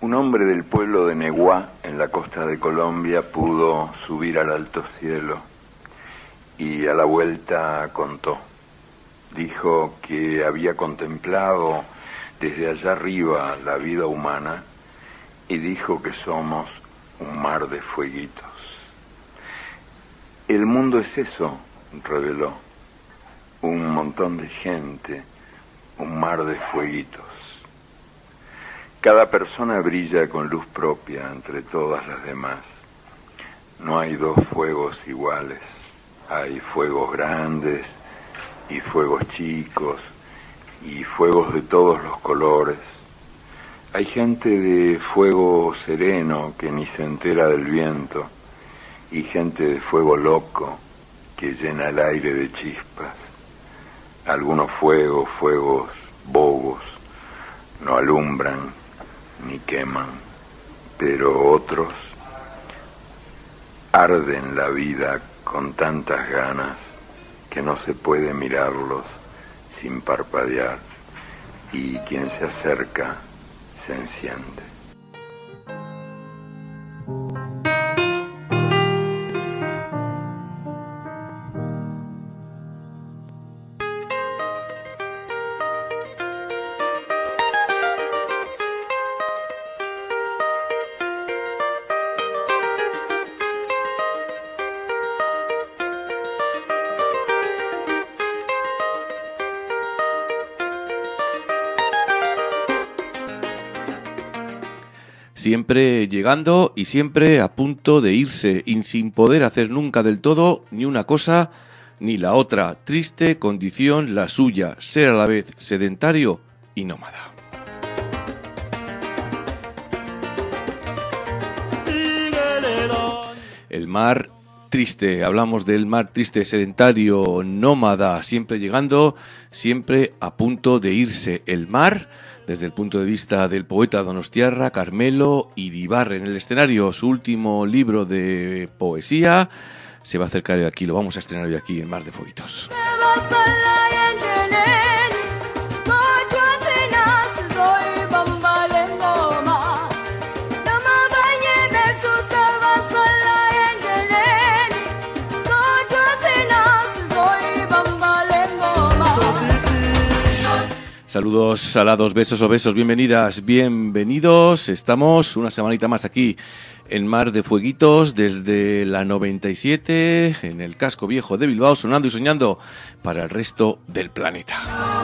Un hombre del pueblo de Neguá, en la costa de Colombia, pudo subir al alto cielo y a la vuelta contó. Dijo que había contemplado desde allá arriba la vida humana y dijo que somos un mar de fueguitos. El mundo es eso, reveló, un montón de gente, un mar de fueguitos. Cada persona brilla con luz propia entre todas las demás. No hay dos fuegos iguales. Hay fuegos grandes y fuegos chicos y fuegos de todos los colores. Hay gente de fuego sereno que ni se entera del viento y gente de fuego loco que llena el aire de chispas. Algunos fuegos bobos, no alumbran ni queman, pero otros arden la vida con tantas ganas que no se puede mirarlos sin parpadear, y quien se acerca se enciende. Siempre llegando y siempre a punto de irse, y sin poder hacer nunca del todo ni una cosa ni la otra. Triste condición la suya, ser a la vez sedentario y nómada. El mar triste, hablamos del mar triste, sedentario, nómada, siempre llegando, siempre a punto de irse. El mar, desde el punto de vista del poeta donostiarra Carmelo Iribarren, en el escenario, su último libro de poesía, se va a acercar aquí, lo vamos a estrenar hoy aquí en Mar de Fueguitos. Saludos, salados, besos o besos, bienvenidas, bienvenidos. Estamos una semanita más aquí en Mar de Fueguitos desde la 97 en el casco viejo de Bilbao, sonando y soñando para el resto del planeta.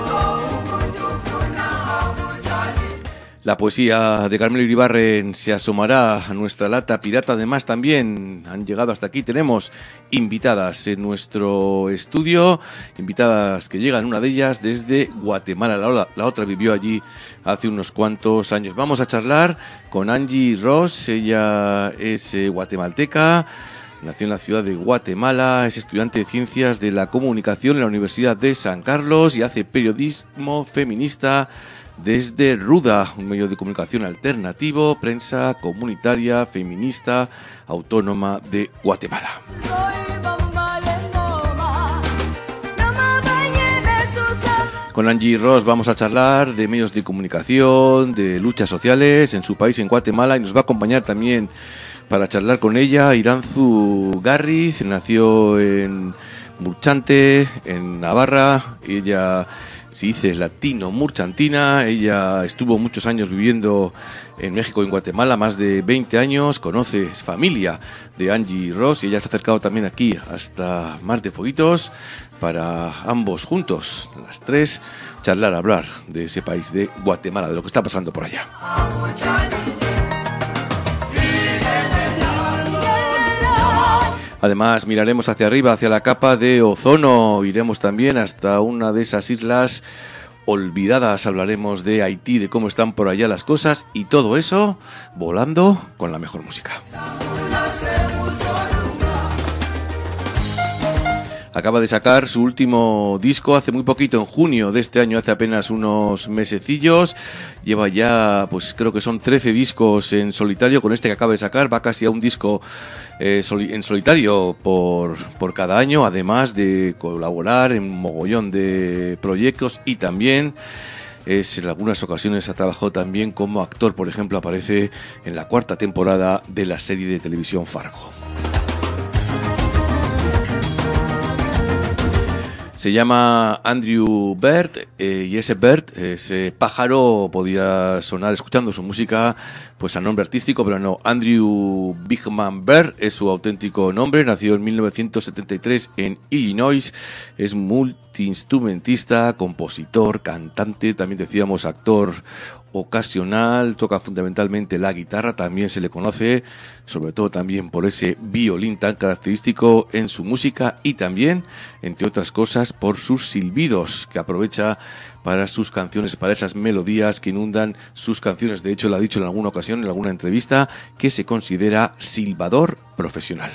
La poesía de Carmelo Iribarren se asomará a nuestra lata pirata. Además, también han llegado hasta aquí. Tenemos invitadas en nuestro estudio, invitadas que llegan, una de ellas desde Guatemala. La otra vivió allí hace unos cuantos años. Vamos a charlar con Angie Ross. Ella es guatemalteca. Nació en la ciudad de Guatemala, es estudiante de Ciencias de la Comunicación en la Universidad de San Carlos y hace periodismo feminista desde Ruda, un medio de comunicación alternativo, prensa comunitaria, feminista, autónoma de Guatemala. Con Angie Ross vamos a charlar de medios de comunicación, de luchas sociales en su país, en Guatemala, y nos va a acompañar también para charlar con ella Iranzu Garriz. Nació en Murchante, en Navarra. Ella se dice latino-murchantina. Ella estuvo muchos años viviendo en México y en Guatemala, más de 20 años. Conoce, es familia de Angie Ross y ella se ha acercado también aquí hasta Mar de Fueguitos para ambos juntos, las tres, charlar, hablar de ese país de Guatemala, de lo que está pasando por allá. Además, miraremos hacia arriba, hacia la capa de ozono. Iremos también hasta una de esas islas olvidadas. Hablaremos de Haití, de cómo están por allá las cosas. Y todo eso volando con la mejor música. Acaba de sacar su último disco hace muy poquito, en junio de este año, hace apenas unos mesecillos. Lleva ya, pues creo que son 13 discos en solitario. Con este que acaba de sacar va casi a un disco en solitario por cada año, además de colaborar en un mogollón de proyectos y también En algunas ocasiones ha trabajado también como actor, por ejemplo, aparece en la 4ª temporada de la serie de televisión Fargo. Se llama Andrew Bird y ese Bird, ese pájaro, podía sonar escuchando su música pues a nombre artístico, pero no. Andrew Bigman Bird es su auténtico nombre. Nació en 1973 en Illinois. Es multiinstrumentista, compositor, cantante, también decíamos actor ocasional, toca fundamentalmente la guitarra, también se le conoce sobre todo también por ese violín tan característico en su música y también, entre otras cosas, por sus silbidos que aprovecha para sus canciones, para esas melodías que inundan sus canciones. De hecho, lo ha dicho en alguna ocasión, en alguna entrevista, que se considera silbador profesional.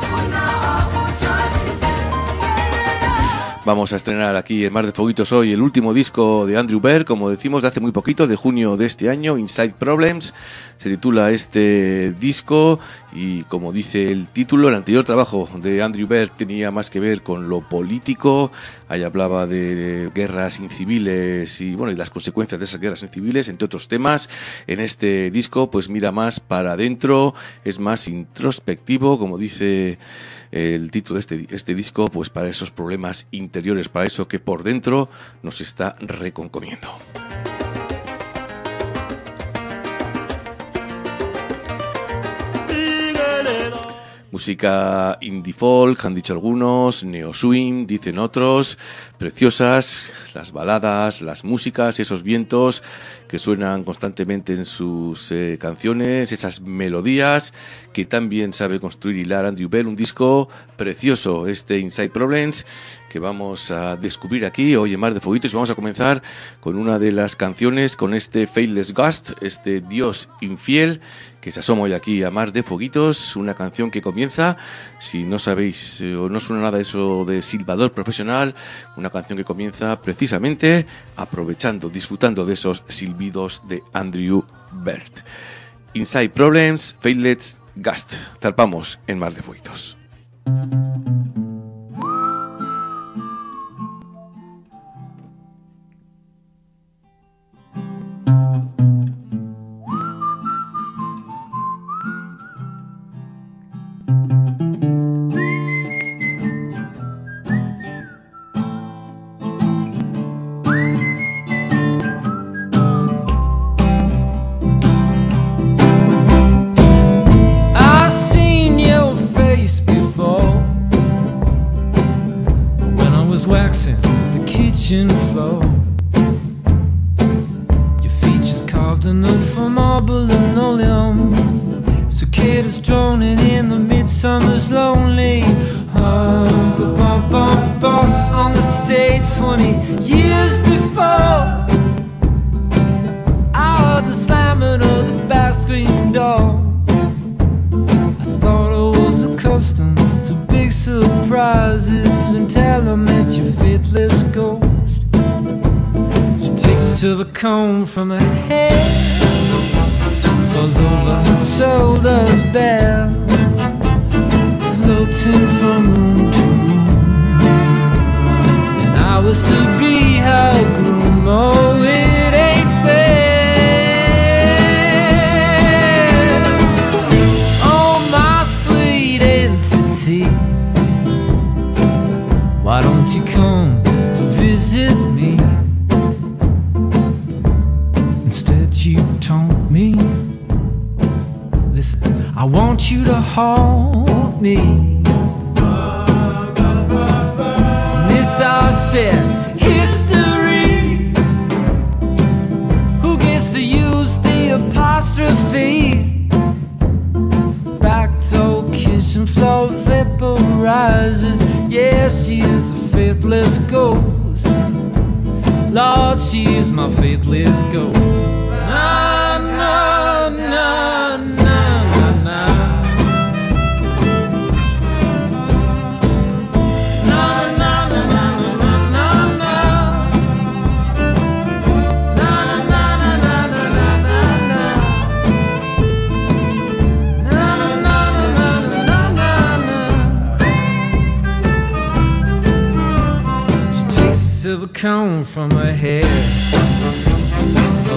Vamos a estrenar aquí en Mar de Foguitos hoy el último disco de Andrew Bird, como decimos, de hace muy poquito, de junio de este año, Inside Problems. Se titula este disco y, como dice el título, el anterior trabajo de Andrew Bird tenía más que ver con lo político. Ahí hablaba de guerras inciviles y, bueno, y las consecuencias de esas guerras inciviles, entre otros temas. En este disco, pues mira más para adentro, es más introspectivo, como dice el título de este disco, pues para esos problemas interiores, para eso que por dentro nos está reconcomiendo. Música indie folk, han dicho algunos, neo swing, dicen otros, preciosas, las baladas, las músicas, esos vientos que suenan constantemente en sus canciones, esas melodías que tan bien sabe construir y hilar Andrew Bird. Un disco precioso, este Inside Problems, que vamos a descubrir aquí hoy en Mar de Foguitos. Vamos a comenzar con una de las canciones, con este Faithless Ghost, este Dios infiel, que se asoma hoy aquí a Mar de Foguitos, una canción que comienza, si no sabéis o no suena nada eso de silbador profesional, una canción que comienza precisamente aprovechando, disfrutando de esos silbidos de Andrew Bird. Inside Problems, Faithless Ghost. Zarpamos en Mar de Foguitos. Floor. Your features carved anew from marble linoleum. Cicadas droning in the midsummer's lonely. On the stage 20 years before, I heard the slamming of the back screen door. I thought I was accustomed to big surprises until I met your faithless ghost. Takes a silver comb from her hair, falls over her shoulders bare, floating from room to room. And I was to be her groom. Oh, it ain't fair. Oh, my sweet entity, why don't you come to visit me? You told me, listen, I want you to hold me. This I said, history. Who gets to use the apostrophe? Back door kissing floor vaporizes. Yes, she is a faithless ghost. Lord, she is my faithless ghost. Na na na na na. Na na na na na na na. Na na na na na na na na. Na na na na na na na. She takes a silver comb from her hair,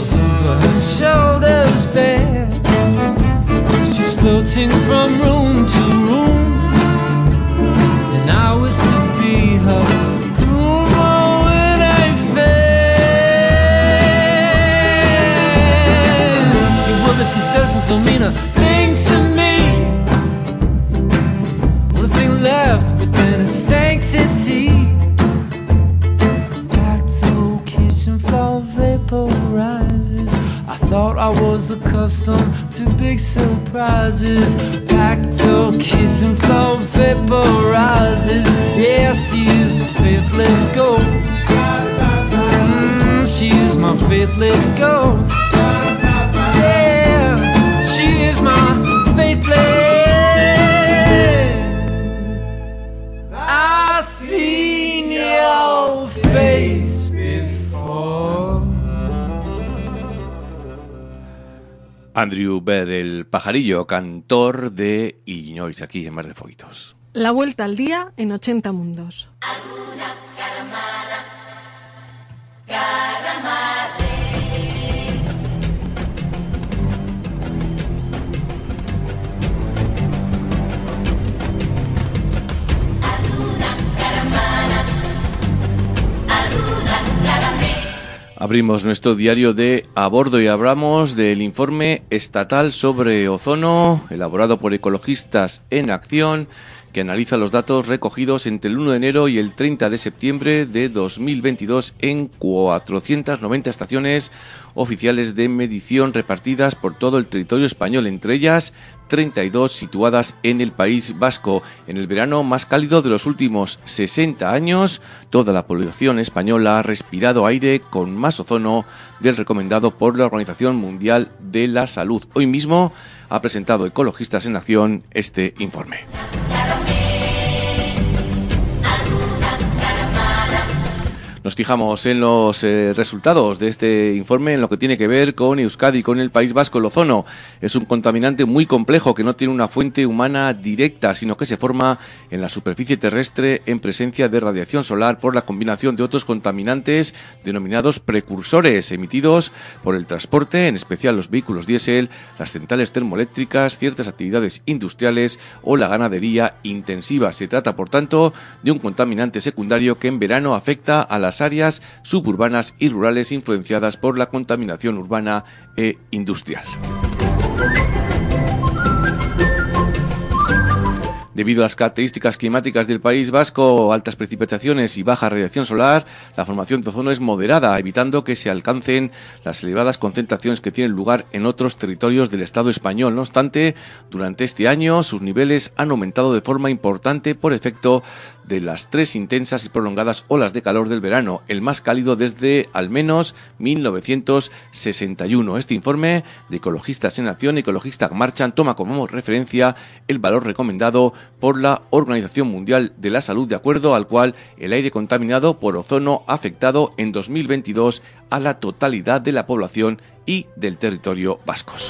falls over her shoulders bare. She's floating from room to room, and I was to be her groom. Oh, it ain't fair. You were the possessors don't mean a thing to me. Only thing left within is sanctity. Floor vaporizes. I thought I was accustomed to big surprises. Back door kitchen floor vaporizes. Yeah, she is a faithless ghost. She is my faithless ghost. Yeah, she is my faithless. I seen your face. Andrew Bird, el pajarillo, cantor de Illinois, aquí en Mar de Fueguitos. La vuelta al día en 80 mundos. Alguna caramara, caramare. Alguna caramara, alguna caramare. Abrimos nuestro diario de A Bordo y hablamos del informe estatal sobre ozono, elaborado por Ecologistas en Acción, que analiza los datos recogidos entre el 1 de enero y el 30 de septiembre de 2022 en 490 estaciones oficiales de medición repartidas por todo el territorio español, entre ellas 32 situadas en el País Vasco. En el verano más cálido de los últimos 60 años, toda la población española ha respirado aire con más ozono del recomendado por la Organización Mundial de la Salud. Hoy mismo ha presentado Ecologistas en Acción este informe. Nos fijamos en los resultados de este informe en lo que tiene que ver con Euskadi, con el País Vasco. El ozono es un contaminante muy complejo que no tiene una fuente humana directa, sino que se forma en la superficie terrestre en presencia de radiación solar por la combinación de otros contaminantes denominados precursores emitidos por el transporte, en especial los vehículos diésel, las centrales termoeléctricas, ciertas actividades industriales o la ganadería intensiva. Se trata, por tanto, de un contaminante secundario que en verano afecta a las áreas suburbanas y rurales influenciadas por la contaminación urbana e industrial. Debido a las características climáticas del País Vasco, altas precipitaciones y baja radiación solar, la formación de ozono es moderada, evitando que se alcancen las elevadas concentraciones que tienen lugar en otros territorios del Estado español. No obstante, durante este año sus niveles han aumentado de forma importante por efecto de las 3 intensas y prolongadas olas de calor del verano, el más cálido desde al menos 1961. Este informe de Ecologistas en Acción, Ecologistas Marchan, toma como referencia el valor recomendado por la Organización Mundial de la Salud, de acuerdo al cual el aire contaminado por ozono ha afectado en 2022 a la totalidad de la población y del territorio vascos.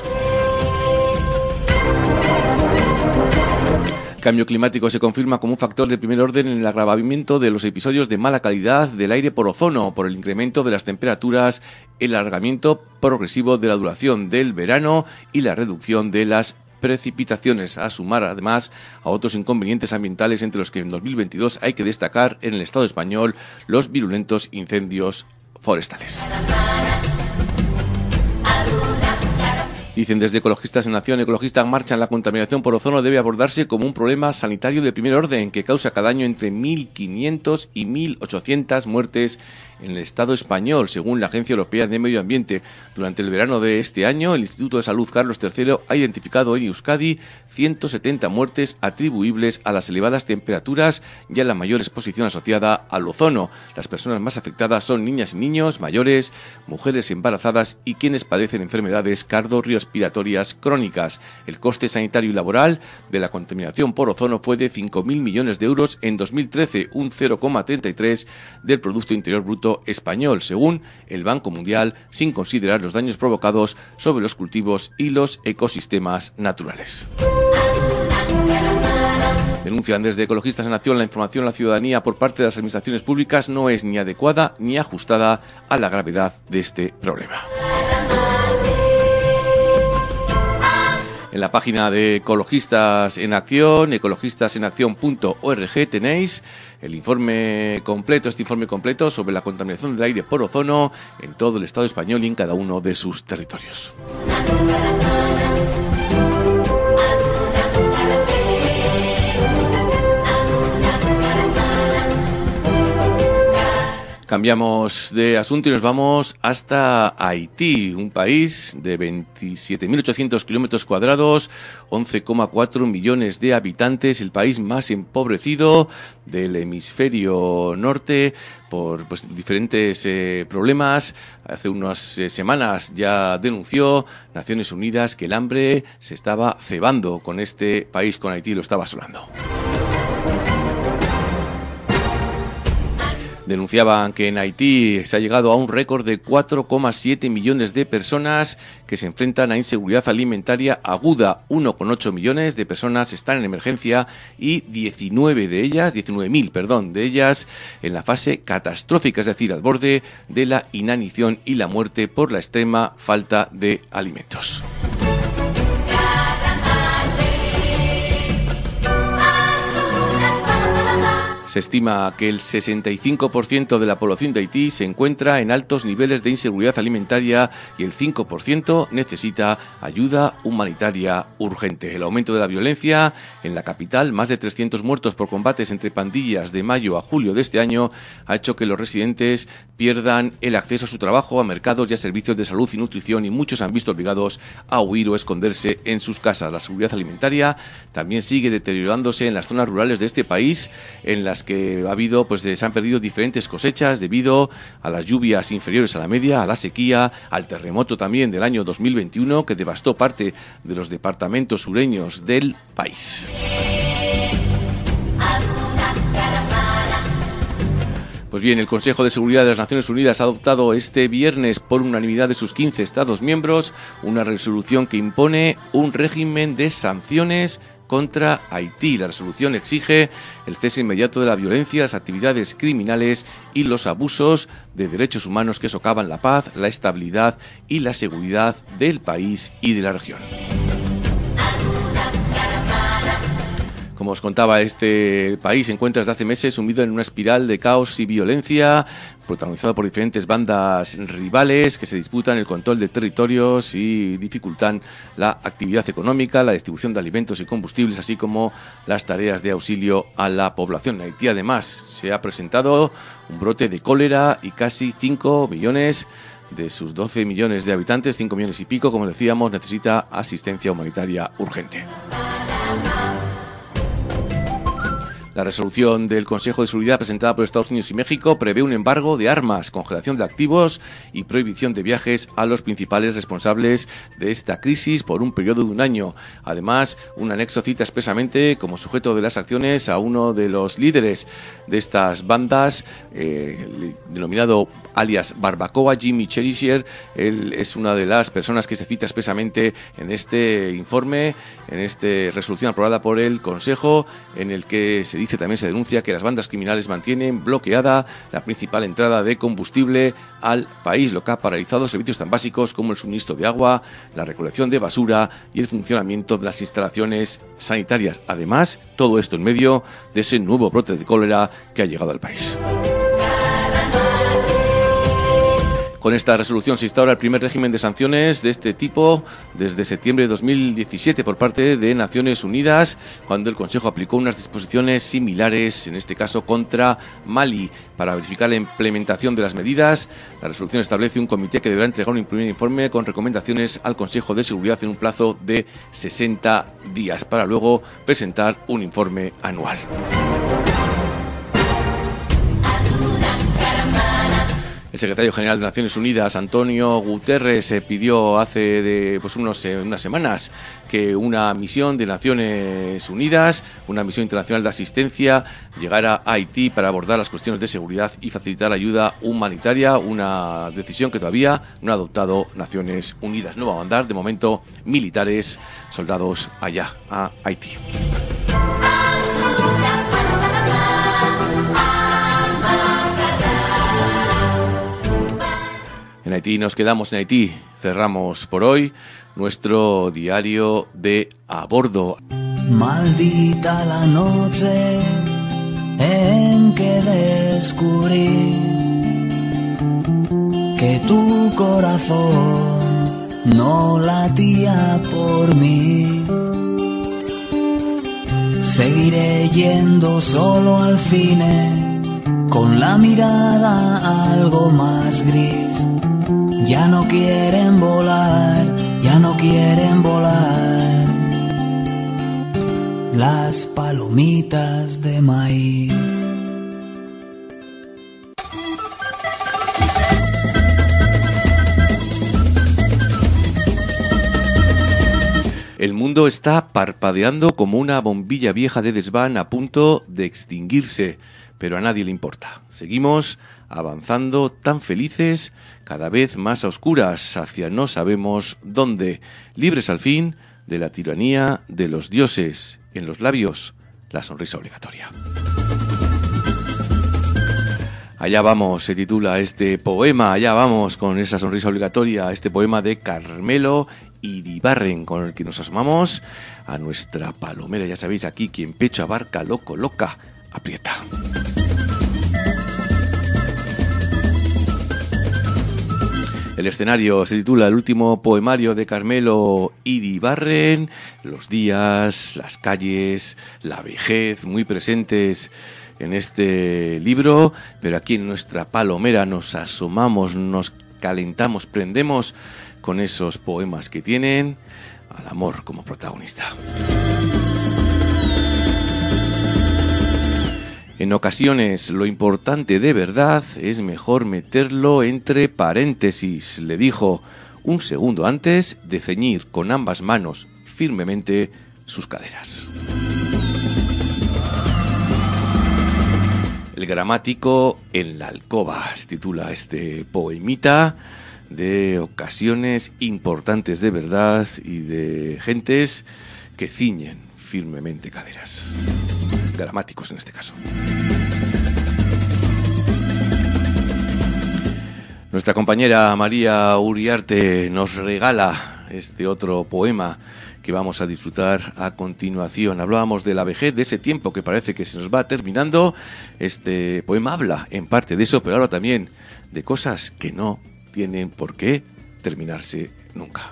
El cambio climático se confirma como un factor de primer orden en el agravamiento de los episodios de mala calidad del aire por ozono, por el incremento de las temperaturas, el alargamiento progresivo de la duración del verano y la reducción de las precipitaciones, a sumar además a otros inconvenientes ambientales, entre los que en 2022 hay que destacar en el Estado español los virulentos incendios forestales. Dicen desde Ecologistas en Acción, Ecologistas Marchan, la contaminación por ozono debe abordarse como un problema sanitario de primer orden que causa cada año entre 1.500 y 1.800 muertes en el Estado español, según la Agencia Europea de Medio Ambiente. Durante el verano de este año, el Instituto de Salud Carlos III ha identificado en Euskadi 170 muertes atribuibles a las elevadas temperaturas y a la mayor exposición asociada al ozono. Las personas más afectadas son niñas y niños, mayores, mujeres embarazadas y quienes padecen enfermedades cardiorrespiratorias crónicas. El coste sanitario y laboral de la contaminación por ozono fue de 5.000 millones de euros en 2013, un 0,33 del Producto Interior Bruto español, según el Banco Mundial, sin considerar los daños provocados sobre los cultivos y los ecosistemas naturales. Denuncian desde Ecologistas en Acción: la información a la ciudadanía por parte de las administraciones públicas no es ni adecuada ni ajustada a la gravedad de este problema. En la página de Ecologistas en Acción, ecologistasenaccion.org, tenéis el informe completo, sobre la contaminación del aire por ozono en todo el Estado español y en cada uno de sus territorios. Cambiamos de asunto y nos vamos hasta Haití, un país de 27.800 kilómetros cuadrados, 11,4 millones de habitantes, el país más empobrecido del hemisferio norte por diferentes problemas. Hace unas semanas ya denunció Naciones Unidas que el hambre se estaba cebando con este país, con Haití, lo estaba asolando. Denunciaban que en Haití se ha llegado a un récord de 4,7 millones de personas que se enfrentan a inseguridad alimentaria aguda. 1,8 millones de personas están en emergencia y 19.000 de ellas en la fase catastrófica, es decir, al borde de la inanición y la muerte por la extrema falta de alimentos. Se estima que el 65% de la población de Haití se encuentra en altos niveles de inseguridad alimentaria y el 5% necesita ayuda humanitaria urgente. El aumento de la violencia en la capital, más de 300 muertos por combates entre pandillas de mayo a julio de este año, ha hecho que los residentes pierdan el acceso a su trabajo, a mercados y a servicios de salud y nutrición, y muchos han visto obligados a huir o esconderse en sus casas. La seguridad alimentaria también sigue deteriorándose en las zonas rurales de este país, en las que ha habido, se han perdido diferentes cosechas debido a las lluvias inferiores a la media, a la sequía, al terremoto también del año 2021 que devastó parte de los departamentos sureños del país. Pues bien, el Consejo de Seguridad de las Naciones Unidas ha adoptado este viernes por unanimidad de sus 15 Estados miembros una resolución que impone un régimen de sanciones contra Haití. La resolución exige el cese inmediato de la violencia, las actividades criminales y los abusos de derechos humanos que socavan la paz, la estabilidad y la seguridad del país y de la región. Como os contaba, este país se encuentra desde hace meses sumido en una espiral de caos y violencia, protagonizado por diferentes bandas rivales que se disputan el control de territorios y dificultan la actividad económica, la distribución de alimentos y combustibles, así como las tareas de auxilio a la población. En Haití, además, se ha presentado un brote de cólera y casi 5 millones de sus 12 millones de habitantes, 5 millones y pico, como decíamos, necesita asistencia humanitaria urgente. La resolución del Consejo de Seguridad presentada por Estados Unidos y México prevé un embargo de armas, congelación de activos y prohibición de viajes a los principales responsables de esta crisis por un periodo de un año. Además, un anexo cita expresamente como sujeto de las acciones a uno de los líderes de estas bandas, denominado alias Barbacoa, Jimmy Cherisher. Él es una de las personas que se cita expresamente en este informe, en esta resolución aprobada por el Consejo, en el que también se denuncia que las bandas criminales mantienen bloqueada la principal entrada de combustible al país, lo que ha paralizado servicios tan básicos como el suministro de agua, la recolección de basura y el funcionamiento de las instalaciones sanitarias. Además, todo esto en medio de ese nuevo brote de cólera que ha llegado al país. Con esta resolución se instaura el primer régimen de sanciones de este tipo desde septiembre de 2017 por parte de Naciones Unidas, cuando el Consejo aplicó unas disposiciones similares, en este caso contra Mali. Para verificar la implementación de las medidas, la resolución establece un comité que deberá entregar un primer informe con recomendaciones al Consejo de Seguridad en un plazo de 60 días, para luego presentar un informe anual. El secretario general de Naciones Unidas, Antonio Guterres, pidió hace unas semanas que una misión de Naciones Unidas, una misión internacional de asistencia, llegara a Haití para abordar las cuestiones de seguridad y facilitar ayuda humanitaria, una decisión que todavía no ha adoptado Naciones Unidas. No va a mandar de momento militares, soldados allá a Haití. En Haití nos quedamos en Haití. Cerramos por hoy nuestro diario de a bordo. Maldita la noche en que descubrí que tu corazón no latía por mí. Seguiré yendo solo al cine con la mirada algo más gris. Ya no quieren volar, ya no quieren volar las palomitas de maíz. El mundo está parpadeando como una bombilla vieja de desván a punto de extinguirse, pero a nadie le importa. Seguimos avanzando tan felices, cada vez más a oscuras, hacia no sabemos dónde, libres al fin de la tiranía de los dioses. En los labios, la sonrisa obligatoria. Allá vamos, se titula este poema, allá vamos con esa sonrisa obligatoria, este poema de Carmelo Iribarren, con el que nos asomamos a nuestra palomera. Ya sabéis, aquí quien pecho abarca, lo coloca, aprieta. El escenario se titula El último poemario de Carmelo Iribarren. Los días, las calles, la vejez muy presentes en este libro, pero aquí en nuestra palomera nos asomamos, nos calentamos, prendemos con esos poemas que tienen al amor como protagonista. En ocasiones lo importante de verdad es mejor meterlo entre paréntesis, le dijo un segundo antes de ceñir con ambas manos firmemente sus caderas. El gramático en la alcoba se titula este poemita de ocasiones importantes de verdad y de gentes que ciñen firmemente caderas. Gramáticos en este caso. Nuestra compañera María Uriarte nos regala este otro poema que vamos a disfrutar a continuación. Hablábamos de la vejez, de ese tiempo que parece que se nos va terminando. Este poema habla en parte de eso, pero habla también de cosas que no tienen por qué terminarse nunca.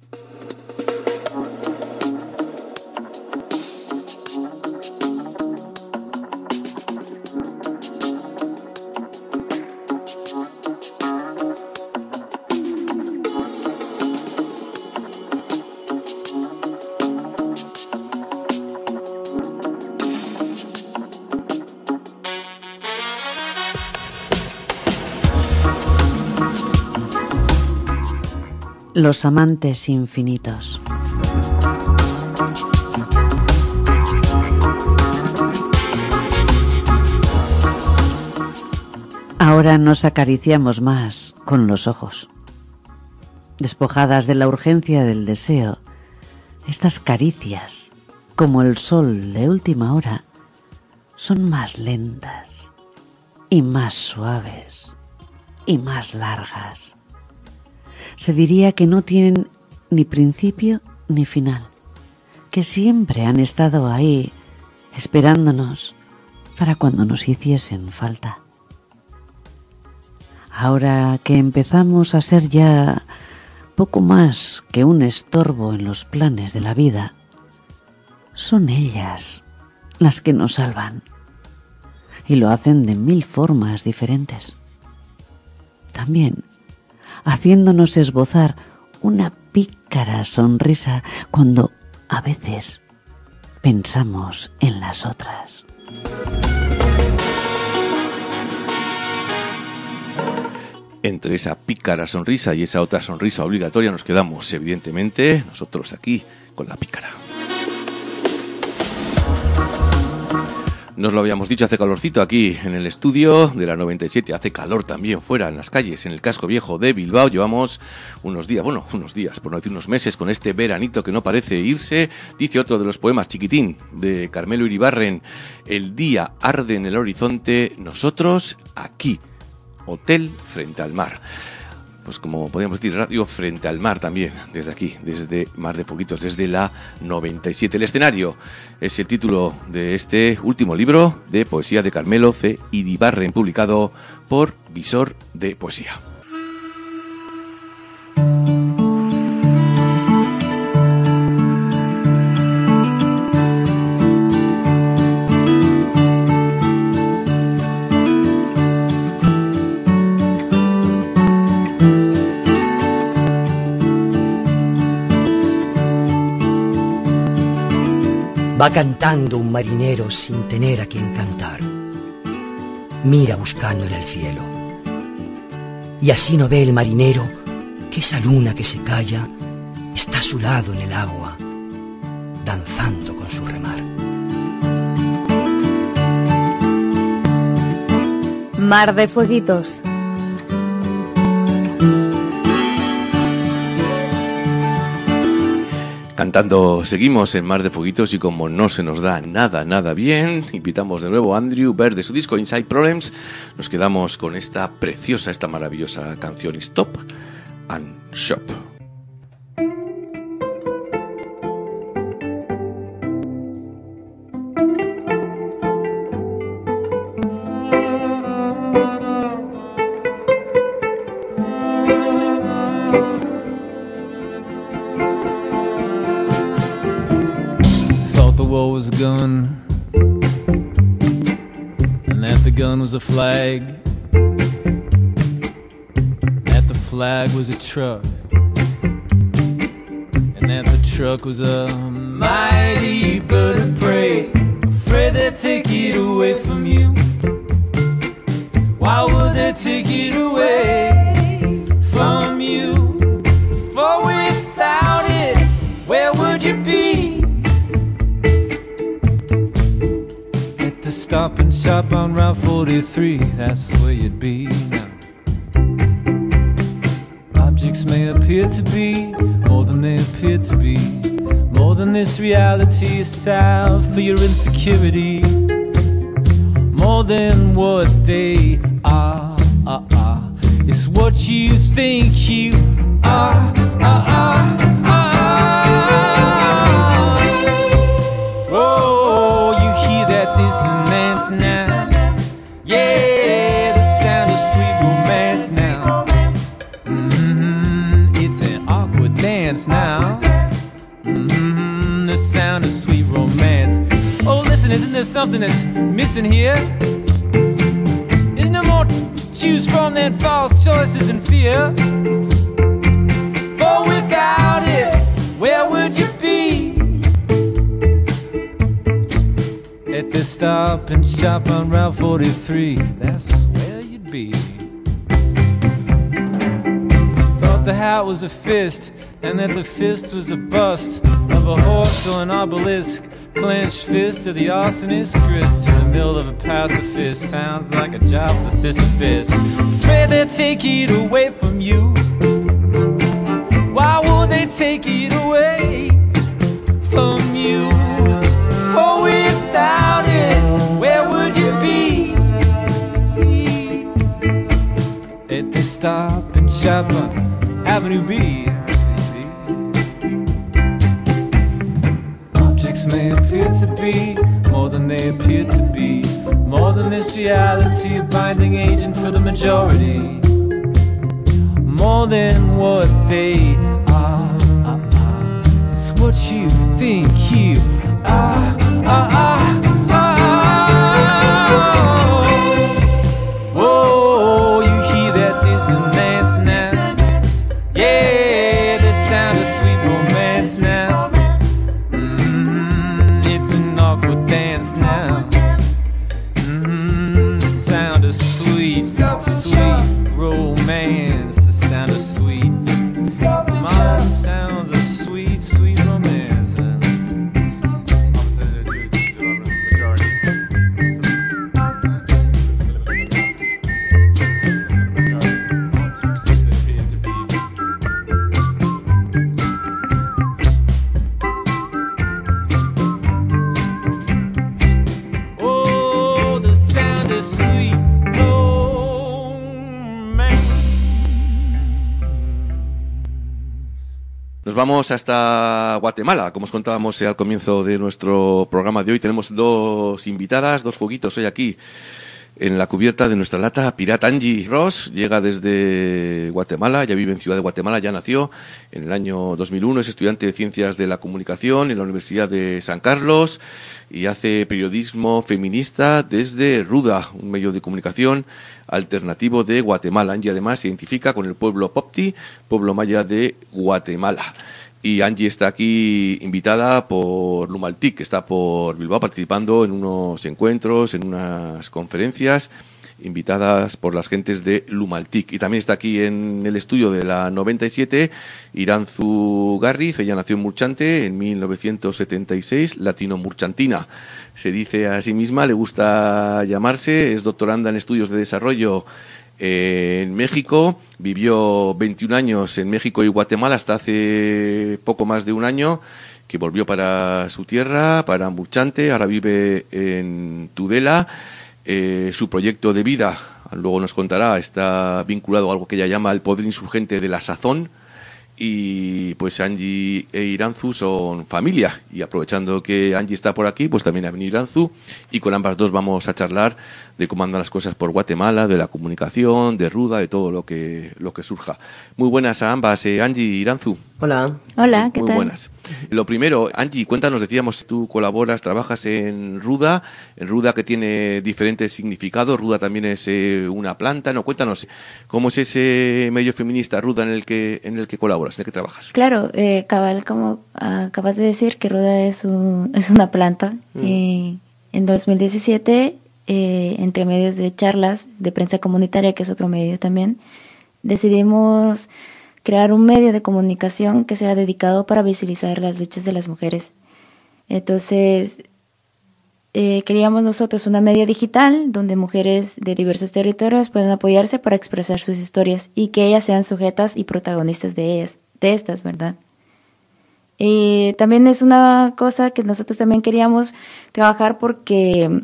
Los amantes infinitos. Ahora nos acariciamos más con los ojos. Despojadas de la urgencia del deseo, estas caricias, como el sol de última hora, son más lentas y más suaves y más largas. Se diría que no tienen ni principio ni final, que siempre han estado ahí, esperándonos para cuando nos hiciesen falta. Ahora que empezamos a ser ya poco más que un estorbo en los planes de la vida, son ellas las que nos salvan, y lo hacen de 1000 formas diferentes. También haciéndonos esbozar una pícara sonrisa cuando a veces pensamos en las otras. Entre esa pícara sonrisa y esa otra sonrisa obligatoria nos quedamos, evidentemente, nosotros aquí con la pícara. Nos lo habíamos dicho, hace calorcito aquí en el estudio de la 97, hace calor también fuera en las calles, en el casco viejo de Bilbao. Llevamos unos días, por no decir unos meses, con este veranito que no parece irse. Dice otro de los poemas, Chiquitín, de Carmelo Iribarren: el día arde en el horizonte, nosotros aquí, hotel frente al mar. pues como podríamos decir, radio frente al mar también, desde aquí, desde Mar de Fueguitos, desde la 97. El escenario es el título de este último libro de poesía de Carmelo C. Iribarren, publicado por Visor de Poesía. Va cantando un marinero sin tener a quien cantar. Mira buscando en el cielo. Y así no ve el marinero que esa luna que se calla está a su lado en el agua, danzando con su remar. Mar de Fueguitos. Cantando seguimos en Mar de Fueguitos y como no se nos da nada bien, invitamos de nuevo a Andrew Bird de su disco Inside Problems. Nos quedamos con esta preciosa, esta maravillosa canción Stop and Shop. Was a gun, and that the gun was a flag, that the flag was a truck, and that the truck was a mighty bird of prey, afraid they'd take it away from you. Why would they take it away from you? For without it, where would you be? Stop and shop on Route 43, that's where you'd be now. Objects may appear to be more than they appear to be, more than this reality is salve for your insecurity, more than what they are. It's what you think you are. Oh, you hear that dissonance now? Yeah, the sound of sweet romance now. It's an awkward dance now. The sound of sweet romance. Oh, listen, isn't there something that's missing here? Is no more to choose from than false choices and fear? For without it, where would you be? At the Stop and Shop on Route 43, that's where you'd be. Thought the hat was a fist, and that the fist was a bust of a horse or an obelisk. Clenched fist of the arsonist, grist in the middle of a pacifist. Sounds like a job for Sisyphus. Afraid they'll take it away from you. Why would they take it away from you? For without it, where would you be? At the Stop and Shop on Avenue B. Objects may appear to be more than they appear to be, more than this reality, a binding agent for the majority, more than what they are. It's what you think you are. Whoa, you hear that dissonance now? Yeah, the sound of sweet romance now. It's an awkward dance now. The sound of sweet, sweet romance. The sound of sweet, mine sounds of sweet, sweet romance. vamos hasta Guatemala. Como os contábamos al comienzo de nuestro programa de hoy, tenemos dos invitadas, dos fueguitos hoy aquí en la cubierta de nuestra lata pirata. Angie Ross llega desde Guatemala, ya vive en Ciudad de Guatemala, ya nació en el año 2001, es estudiante de Ciencias de la Comunicación en la Universidad de San Carlos y hace periodismo feminista desde Ruda, un medio de comunicación alternativo de Guatemala. Angie además se identifica con el pueblo Popti, pueblo maya de Guatemala. Y Angie está aquí invitada por Lumaltic, que está por Bilbao participando en unos encuentros, en unas conferencias, invitadas por las gentes de Lumaltic. Y también está aquí en el estudio de la 97 Iranzu Garriz. Ella nació en Murchante en 1976, latino-murchantina. Se dice a sí misma, le gusta llamarse, es doctoranda en estudios de desarrollo en México, vivió 21 años en México y Guatemala hasta hace poco más de un año, que volvió para su tierra, para Murchante, ahora vive en Tudela. Su proyecto de vida, luego nos contará, está vinculado a algo que ella llama el poder insurgente de la sazón, y pues Angie e Iranzu son familia, y aprovechando que Angie está por aquí, pues también ha venido Iranzu, y con ambas dos vamos a charlar de cómo andan las cosas por Guatemala, de la comunicación, de Ruda, de todo lo que surja. Muy buenas a ambas, Angie y Iranzu. Hola. Hola, ¿qué Muy tal? buenas. Lo primero, Angie, cuéntanos, decíamos, tú colaboras, trabajas en Ruda que tiene diferentes significados. Ruda también es una planta, ¿no? Cuéntanos, ¿cómo es ese medio feminista Ruda en el que colaboras, en el que trabajas? Claro, cabal, como acabas de decir, que Ruda es una planta. En 2017, entre medios de charlas de prensa comunitaria, que es otro medio también, decidimos crear un medio de comunicación que sea dedicado para visibilizar las luchas de las mujeres. Entonces, queríamos nosotros una media digital donde mujeres de diversos territorios puedan apoyarse para expresar sus historias y que ellas sean sujetas y protagonistas de estas, ¿verdad? Y también es una cosa que nosotros también queríamos trabajar porque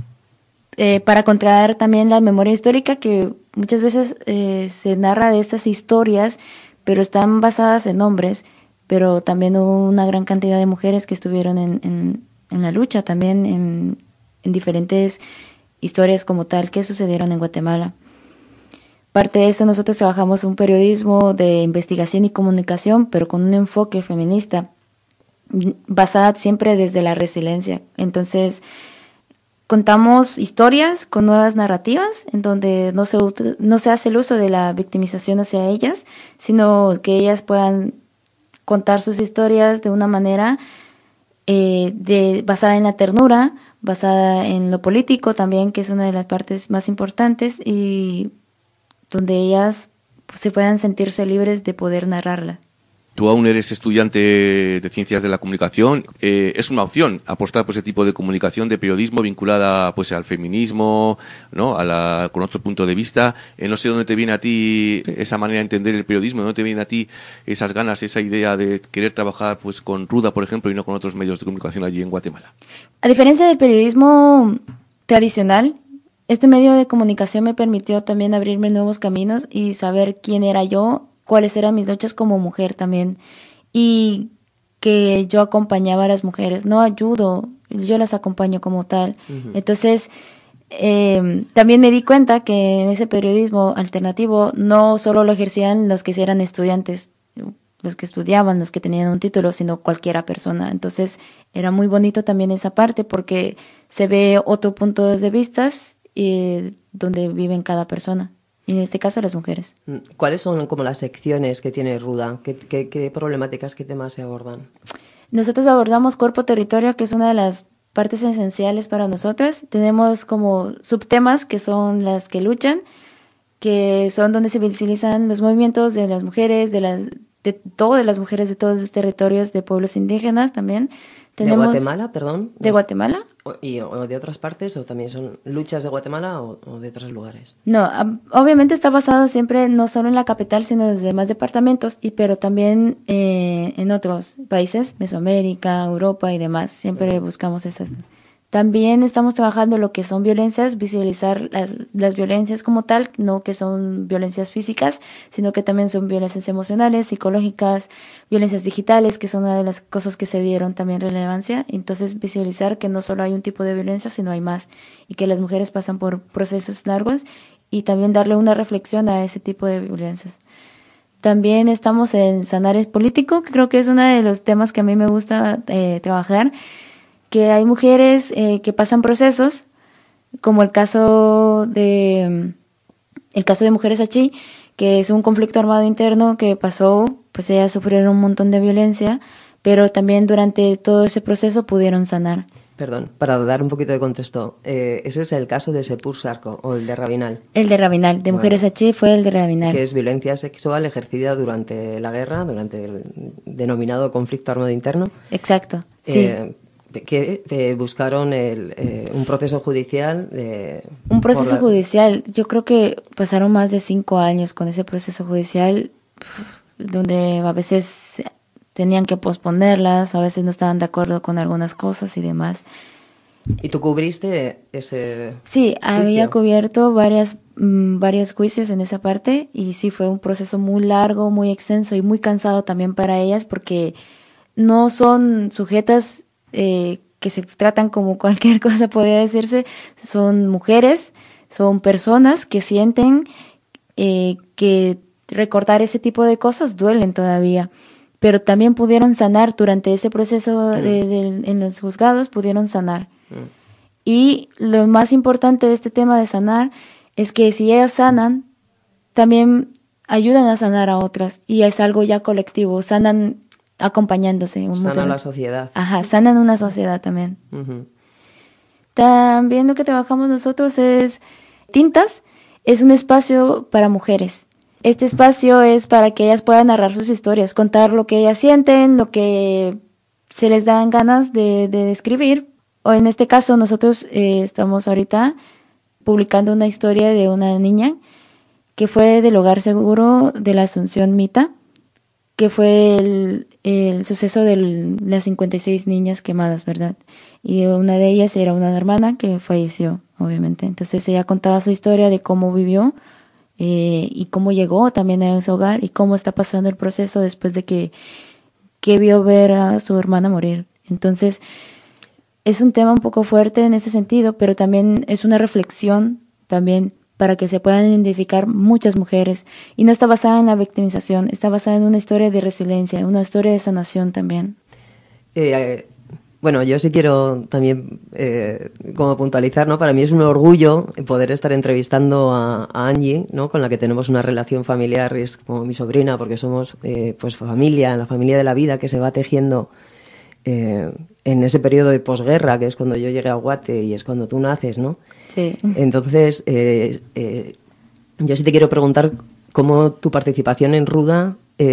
para contraer también la memoria histórica, que muchas veces se narra de estas historias, pero están basadas en hombres, pero también hubo una gran cantidad de mujeres que estuvieron en la lucha también, en diferentes historias como tal que sucedieron en Guatemala. Parte de eso, nosotros trabajamos un periodismo de investigación y comunicación, pero con un enfoque feminista, basada siempre desde la resiliencia. Entonces, contamos historias con nuevas narrativas en donde no se hace el uso de la victimización hacia ellas, sino que ellas puedan contar sus historias de una manera basada en la ternura, basada en lo político también, que es una de las partes más importantes, y donde ellas pues, se puedan sentirse libres de poder narrarla. Tú aún eres estudiante de Ciencias de la Comunicación. Es una opción apostar por ese tipo de comunicación, de periodismo vinculada pues al feminismo, ¿no? Con otro punto de vista. No sé dónde te viene a ti esa manera de entender el periodismo, dónde te viene a ti esas ganas, esa idea de querer trabajar pues con Ruda, por ejemplo, y no con otros medios de comunicación allí en Guatemala. A diferencia del periodismo tradicional, este medio de comunicación me permitió también abrirme nuevos caminos y saber quién era yo, cuáles eran mis luchas como mujer también, y que yo acompañaba a las mujeres, no ayudo, yo las acompaño como tal. Uh-huh. Entonces, también me di cuenta que en ese periodismo alternativo no solo lo ejercían los que eran estudiantes, los que estudiaban, los que tenían un título, sino cualquiera persona. Entonces, era muy bonito también esa parte porque se ve otro punto de vista donde viven cada persona. Y en este caso las mujeres. ¿Cuáles son como las secciones que tiene Ruda? ¿Qué problemáticas, qué temas se abordan? Nosotros abordamos cuerpo-territorio, que es una de las partes esenciales para nosotras. Tenemos como subtemas que son las que luchan, que son donde se visibilizan los movimientos de las mujeres, de todas las mujeres de todos los territorios, de pueblos indígenas también. Tenemos, ¿de Guatemala, perdón? ¿De Guatemala? ¿O de otras partes? ¿O también son luchas de Guatemala o de otros lugares? No, obviamente está basado siempre no solo en la capital, sino en los demás departamentos, pero también en otros países, Mesoamérica, Europa y demás. Siempre buscamos esas También estamos trabajando lo que son violencias, visibilizar las violencias como tal, no que son violencias físicas, sino que también son violencias emocionales, psicológicas, violencias digitales, que son una de las cosas que se dieron también relevancia. Entonces, visibilizar que no solo hay un tipo de violencia, sino hay más, y que las mujeres pasan por procesos largos, y también darle una reflexión a ese tipo de violencias. También estamos en sanar el político, que creo que es uno de los temas que a mí me gusta trabajar, que hay mujeres que pasan procesos, como el caso de Mujeres Achí, que es un conflicto armado interno que pasó, pues ellas sufrieron un montón de violencia, pero también durante todo ese proceso pudieron sanar. Perdón, para dar un poquito de contexto, ¿ese es el caso de Sepur Sarco o el de Rabinal? El de Rabinal, de Mujeres Achí fue el de Rabinal. Que es violencia sexual ejercida durante la guerra, durante el denominado conflicto armado interno. Exacto, sí. Que buscaron un proceso judicial. Un proceso judicial. Yo creo que pasaron más de 5 años con ese proceso judicial, donde a veces tenían que posponerlas, a veces no estaban de acuerdo con algunas cosas y demás. ¿Y tú cubriste ese Sí, juicio? había cubierto varios juicios en esa parte, y sí, fue un proceso muy largo, muy extenso y muy cansado también para ellas, porque no son sujetas que se tratan como cualquier cosa, podría decirse. Son mujeres, son personas que sienten que recordar ese tipo de cosas duelen todavía, pero también pudieron sanar durante ese proceso en los juzgados, pudieron sanar. Y lo más importante de este tema de sanar es que si ellas sanan, también ayudan a sanar a otras, y es algo ya colectivo, sanan acompañándose. Sanan la sociedad. Ajá, sanan una sociedad también. Uh-huh. También lo que trabajamos nosotros es Tintas, es un espacio para mujeres. Este espacio es para que ellas puedan narrar sus historias, contar lo que ellas sienten, lo que se les dan ganas de describir. O en este caso nosotros estamos ahorita publicando una historia de una niña que fue del Hogar Seguro de la Asunción Mita, que fue el suceso de las 56 niñas quemadas, ¿verdad? Y una de ellas era una hermana que falleció, obviamente. Entonces ella contaba su historia de cómo vivió y cómo llegó también a ese hogar, y cómo está pasando el proceso después de que vio ver a su hermana morir. Entonces es un tema un poco fuerte en ese sentido, pero también es una reflexión también para que se puedan identificar muchas mujeres. Y no está basada en la victimización, está basada en una historia de resiliencia, una historia de sanación también. Bueno, yo sí quiero también como puntualizar, ¿no? Para mí es un orgullo poder estar entrevistando a Angie, ¿no? Con la que tenemos una relación familiar, es como mi sobrina, porque somos pues familia, la familia de la vida que se va tejiendo en ese periodo de posguerra, que es cuando yo llegué a Guate y es cuando tú naces, ¿no? Sí. Entonces, yo sí te quiero preguntar cómo tu participación en Ruda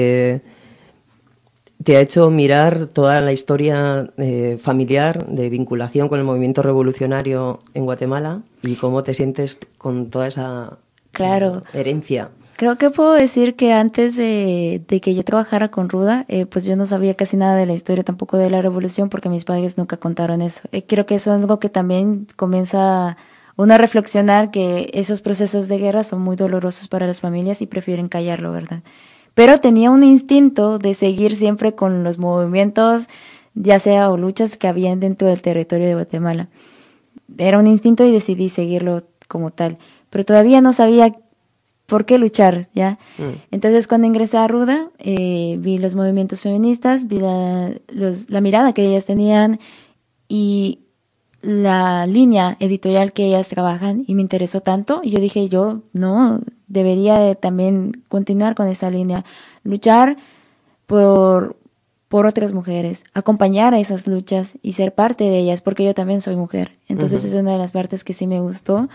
te ha hecho mirar toda la historia familiar de vinculación con el movimiento revolucionario en Guatemala, y cómo te sientes con toda esa herencia. Creo que puedo decir que antes de que yo trabajara con Ruda, pues yo no sabía casi nada de la historia, tampoco de la revolución, porque mis padres nunca contaron eso. Creo que eso es algo que también comienza uno a reflexionar, que esos procesos de guerra son muy dolorosos para las familias y prefieren callarlo, ¿verdad? Pero tenía un instinto de seguir siempre con los movimientos, ya sea o luchas que habían dentro del territorio de Guatemala. Era un instinto y decidí seguirlo como tal, pero todavía no sabía por qué luchar, ¿ya? Entonces, cuando ingresé a Ruda, vi los movimientos feministas, vi la mirada que ellas tenían y la línea editorial que ellas trabajan, y me interesó tanto. Y yo dije, yo no debería de también continuar con esa línea, luchar por otras mujeres, acompañar a esas luchas y ser parte de ellas, porque yo también soy mujer. Entonces es una de las partes que sí me gustó.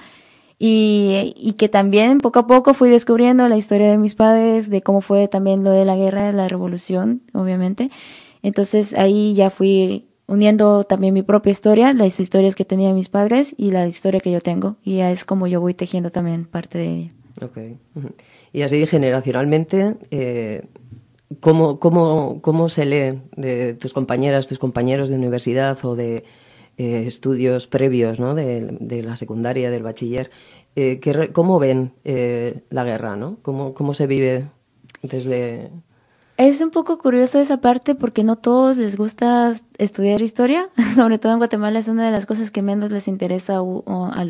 Y que también poco a poco fui descubriendo la historia de mis padres, de cómo fue también lo de la guerra, la revolución, obviamente. Entonces ahí ya fui uniendo también mi propia historia, las historias que tenían mis padres y la historia que yo tengo, y ya es como yo voy tejiendo también parte de ella. Okay. Y así generacionalmente, ¿cómo se lee de tus compañeras, tus compañeros de universidad o de estudios previos, ¿no? de la secundaria, del bachiller, ¿cómo ven la guerra, ¿no? ¿Cómo se vive desde...? Es un poco curioso esa parte porque no todos les gusta estudiar historia, sobre todo en Guatemala es una de las cosas que menos les interesa a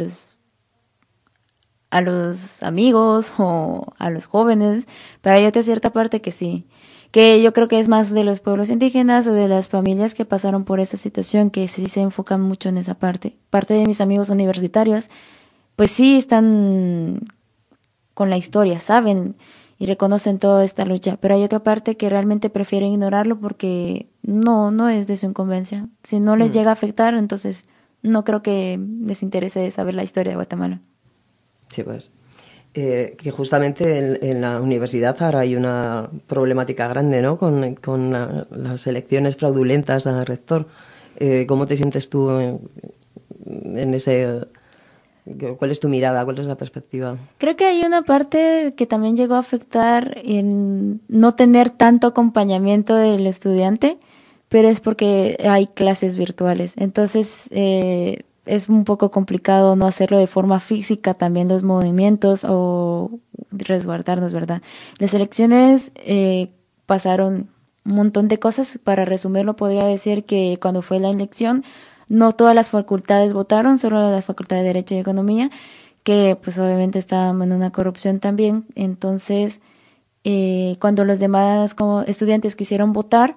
los amigos o a los jóvenes, pero hay otra cierta parte que sí, que yo creo que es más de los pueblos indígenas o de las familias que pasaron por esa situación, que sí se enfocan mucho en esa parte. Parte de mis amigos universitarios, pues sí están con la historia, saben y reconocen toda esta lucha, pero hay otra parte que realmente prefieren ignorarlo porque no es de su incumbencia. Si no les llega a afectar, entonces no creo que les interese saber la historia de Guatemala. Sí, pues. Que justamente en la universidad ahora hay una problemática grande, ¿no? Con las elecciones fraudulentas a rector. ¿Cómo te sientes tú en ese...? ¿Cuál es tu mirada? ¿Cuál es la perspectiva? Creo que hay una parte que también llegó a afectar en no tener tanto acompañamiento del estudiante, pero es porque hay clases virtuales. Entonces, es un poco complicado no hacerlo de forma física, también los movimientos o resguardarnos, ¿verdad? Las elecciones pasaron un montón de cosas. Para resumirlo, podría decir que cuando fue la elección, no todas las facultades votaron, solo las facultades de Derecho y Economía, que pues obviamente estaban en una corrupción también. Entonces, cuando los demás como estudiantes quisieron votar,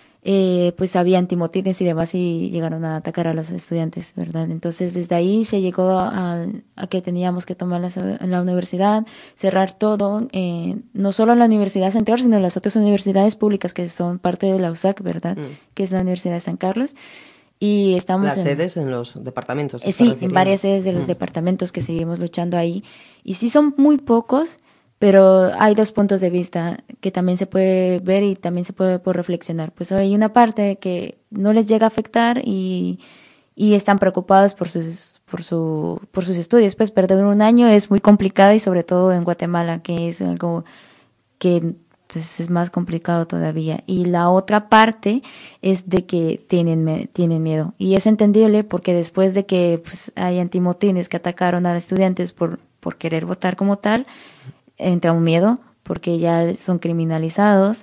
pues había antimotines y demás y llegaron a atacar a los estudiantes, ¿verdad? Entonces, desde ahí se llegó a que teníamos que tomar la universidad, cerrar todo, no solo la Universidad Central, sino las otras universidades públicas que son parte de la USAC, ¿verdad? Que es la Universidad de San Carlos. Y estamos las sedes en los departamentos. Sí, en varias sedes de los departamentos que seguimos luchando ahí. Y sí son muy pocos, pero hay dos puntos de vista que también se puede ver y también se puede reflexionar. Pues hay una parte que no les llega a afectar y están preocupados por sus estudios. Pues perder un año es muy complicado y sobre todo en Guatemala, que es algo que pues es más complicado todavía. Y la otra parte es de que tienen miedo. Y es entendible porque después de que pues, hay antimotines que atacaron a los estudiantes por querer votar como tal, entra un miedo porque ya son criminalizados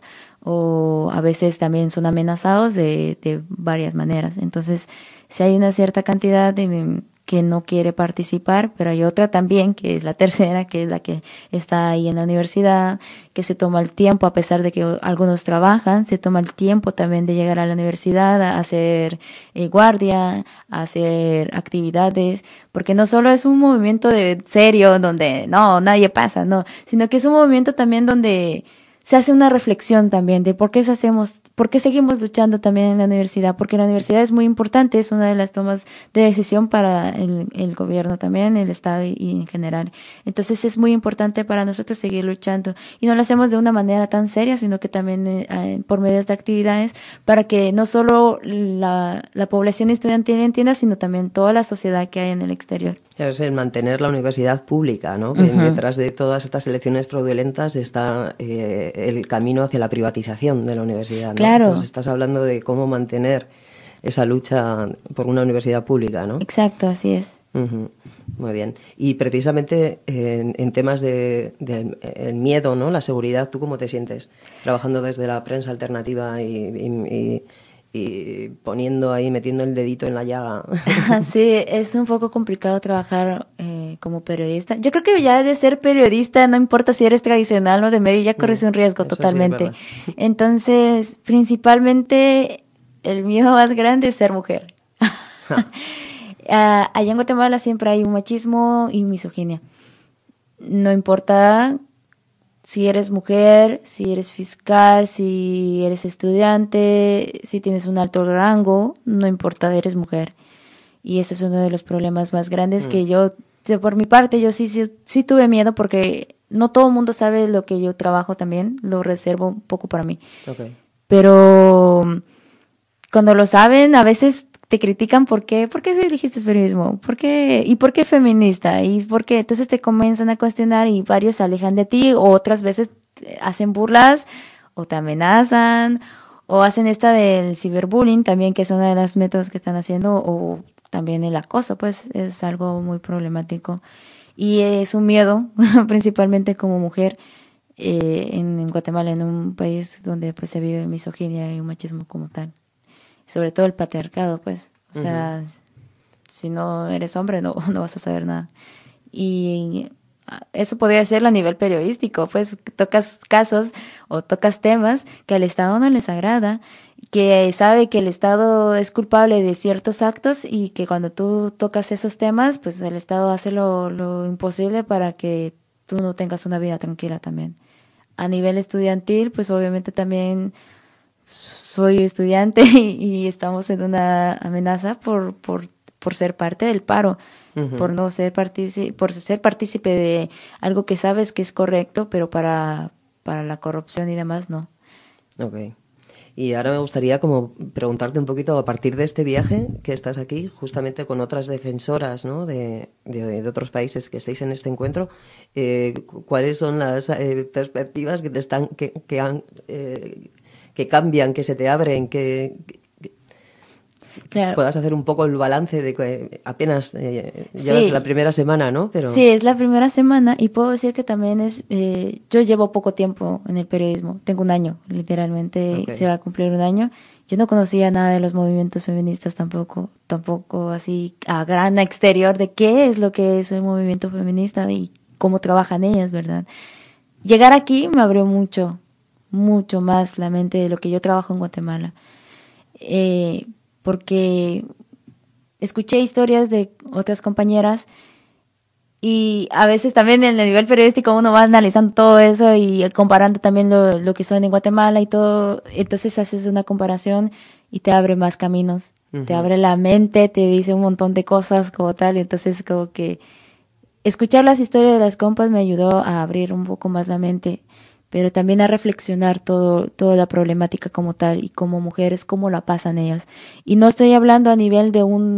o a veces también son amenazados de varias maneras. Entonces, si hay una cierta cantidad de que no quiere participar, pero hay otra también, que es la tercera, que es la que está ahí en la universidad, que se toma el tiempo, a pesar de que algunos trabajan, se toma el tiempo también de llegar a la universidad, a hacer guardia, a hacer actividades, porque no solo es un movimiento de serio, donde no, nadie pasa, no, sino que es un movimiento también donde se hace una reflexión también de por qué seguimos luchando también en la universidad, porque la universidad es muy importante, es una de las tomas de decisión para el gobierno también, el Estado y en general. Entonces es muy importante para nosotros seguir luchando y no lo hacemos de una manera tan seria, sino que también por medio de actividades para que no solo la población estudiantil entienda, sino también toda la sociedad que hay en el exterior. Es el mantener la universidad pública, ¿no? Que detrás de todas estas elecciones fraudulentas está el camino hacia la privatización de la universidad, ¿no? Claro. Entonces estás hablando de cómo mantener esa lucha por una universidad pública, ¿no? Exacto, así es. Muy bien. Y precisamente en temas del miedo, ¿no? La seguridad, ¿tú cómo te sientes? Trabajando desde la prensa alternativa y poniendo ahí, metiendo el dedito en la llaga. Sí, es un poco complicado trabajar como periodista. Yo creo que ya de ser periodista, no importa si eres tradicional o de medio, ya corres un riesgo totalmente. Sí, entonces, principalmente, el miedo más grande es ser mujer. Allá en Guatemala siempre hay un machismo y misoginia. No importa si eres mujer, si eres fiscal, si eres estudiante, si tienes un alto rango, no importa, eres mujer. Y eso es uno de los problemas más grandes que yo, por mi parte, yo sí tuve miedo porque no todo el mundo sabe lo que yo trabajo también, lo reservo un poco para mí. Okay. Pero cuando lo saben, a veces te critican ¿por qué elegiste periodismo? ¿Por qué feminista? ¿Y por qué? Entonces te comienzan a cuestionar y varios se alejan de ti, o otras veces hacen burlas, o te amenazan, o hacen esta del ciberbullying también, que es uno de los métodos que están haciendo, o también el acoso, pues es algo muy problemático y es un miedo, principalmente como mujer en Guatemala, en un país donde pues se vive misoginia y un machismo como tal, sobre todo el patriarcado, pues, o sea, si no eres hombre no vas a saber nada. Y eso podría serlo a nivel periodístico, pues tocas casos o tocas temas que al Estado no les agrada, que sabe que el Estado es culpable de ciertos actos y que cuando tú tocas esos temas, pues el Estado hace lo imposible para que tú no tengas una vida tranquila también. A nivel estudiantil, pues obviamente también soy estudiante y estamos en una amenaza por ser parte del paro. Por no ser por ser partícipe de algo que sabes que es correcto, pero para la corrupción y demás no. Ok. Y ahora me gustaría como preguntarte un poquito, a partir de este viaje que estás aquí, justamente con otras defensoras, ¿no?, de otros países que estáis en este encuentro, ¿cuáles son las perspectivas que te están que cambian, que se te abren, que claro, puedas hacer un poco el balance de que apenas llevas la primera semana, ¿no? Pero sí, es la primera semana y puedo decir que también yo llevo poco tiempo en el periodismo, tengo un año, literalmente se va a cumplir un año. Yo no conocía nada de los movimientos feministas tampoco así a gran exterior de qué es lo que es el movimiento feminista y cómo trabajan ellas, ¿verdad? Llegar aquí me abrió mucho más la mente de lo que yo trabajo en Guatemala. Porque escuché historias de otras compañeras y a veces también en el nivel periodístico uno va analizando todo eso y comparando también lo que son en Guatemala y todo, entonces haces una comparación y te abre más caminos, te abre la mente, te dice un montón de cosas como tal, y entonces como que escuchar las historias de las compas me ayudó a abrir un poco más la mente, pero también a reflexionar toda la problemática como tal y como mujeres, cómo la pasan ellas. Y no estoy hablando a nivel